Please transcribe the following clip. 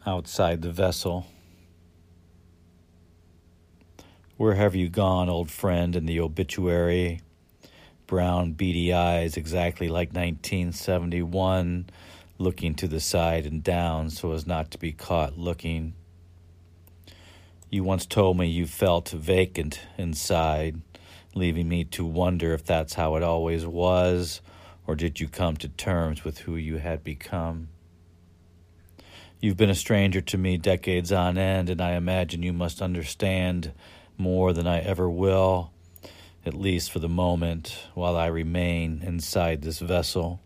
outside the vessel. Where have you gone, old friend, in the obituary? Brown, beady eyes, exactly like 1971, looking to the side and down so as not to be caught looking. You once told me you felt vacant inside, leaving me to wonder if that's how it always was, or did you come to terms with who you had become? You've been a stranger to me decades on end, and I imagine you must understand more than I ever will, at least for the moment, while I remain inside this vessel.